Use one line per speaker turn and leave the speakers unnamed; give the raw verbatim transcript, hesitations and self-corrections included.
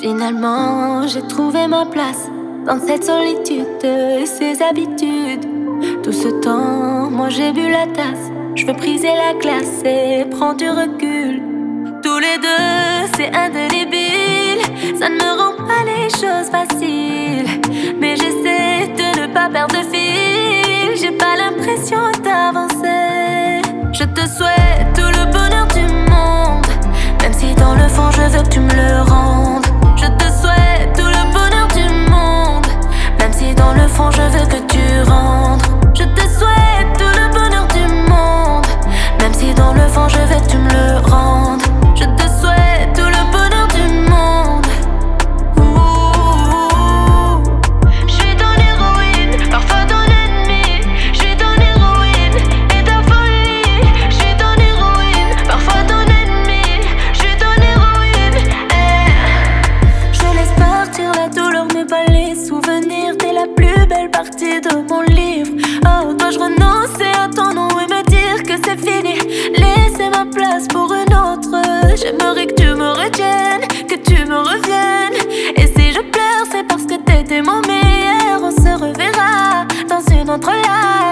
Finalement, j'ai trouvé ma place dans cette solitude et ces habitudes. Tout ce temps, moi j'ai bu la tasse. Je veux briser la glace et prendre du recul. Tous les deux, c'est indélébile. Ça ne me rend pas les choses faciles, mais j'essaie de ne pas perdre le fil. J'ai pas l'impression d'avancer. Je te souhaite tout le bonheur du monde, même si dans le fond je veux que tu me le rendes. Je te souhaite tout le bonheur du monde, même si dans le fond je veux que tu rentres. Je te souhaite tout le bonheur du monde, même si dans le fond je veux que tu me le rendes. Je te souhaite tout le bonheur du monde. Ouh. Je suis dans l'héroïne, parfois dans l'ennemi. Je suis dans l'héroïne et ta folie. Je suis dans l'héroïne, parfois dans l'ennemi. Je suis dans l'héroïne. Eh. Je laisse partir la douleur, mais pas les souvenirs. T'es la plus belle partie de mon livre. Oh, dois-je renoncer à ton nom et me dire que c'est fini? Laisser ma place pour une autre. J'aimerais que tu me retiennes, que tu me reviennes. Et si je pleure, c'est parce que t'étais mon meilleur. On se reverra dans une autre life.